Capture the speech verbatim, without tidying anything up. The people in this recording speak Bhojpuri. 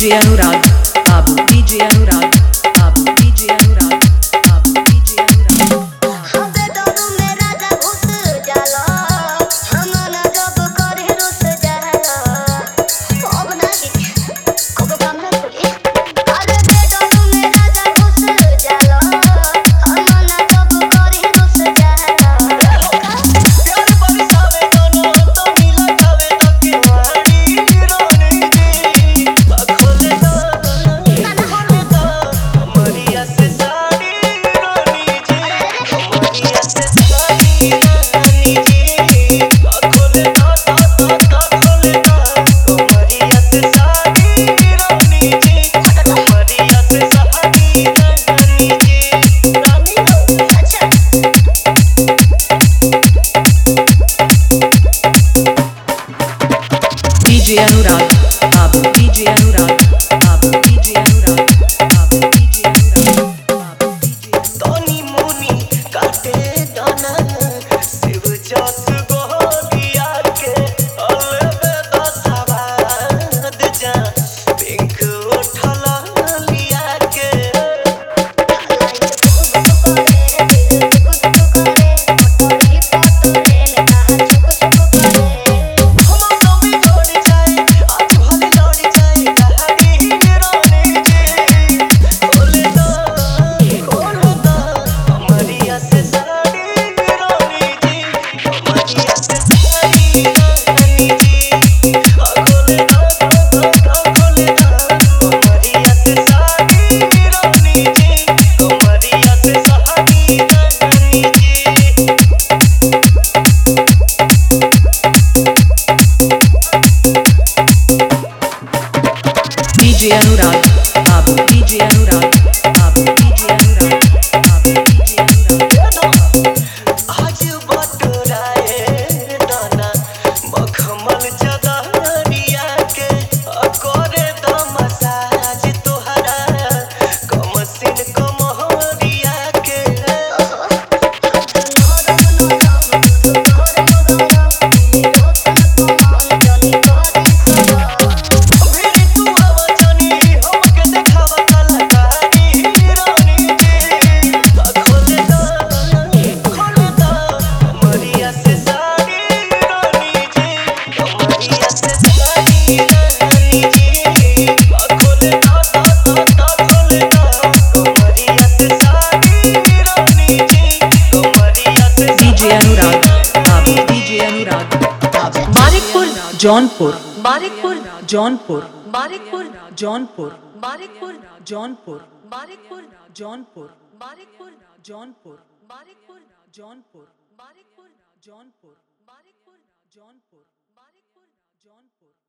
डीजे अनुराग बाबू, डीजे अनुराग बाबू, डीजे अनुराग बाबू, डीजे अनुराग। डीजे अनुराग बाबू, डीजे अनुराग बाबू, डीजे अनुराग बाबू, डीजे अनुराग बाबू, डीजे तोनी मुनी काटे दाना शिव जस गोलिया के अलबे दसवाद जा पिंक उठला लिया के डीजे अनुराग बाबू, डीजे अनुराग बाबू, डीजे अनुराग बाबू, डीजे अनुराग। आज बटुराए दाना मखमल जगरिया के करे द मसाज तोहरा कमसिन कमहरिया के डीजे अनुराग बाबू, डीजे अनुराग बाबू। मानिकपुर जौनपुर, मानिकपुर जौनपुर, मानिकपुर जौनपुर, मानिकपुर जौनपुर, मानिकपुर जौनपुर, मानिकपुर जौनपुर, मानिकपुर जौनपुर, मानिकपुर जौनपुर, मानिकपुर जौनपुर, मानिकपुर जौनपुर।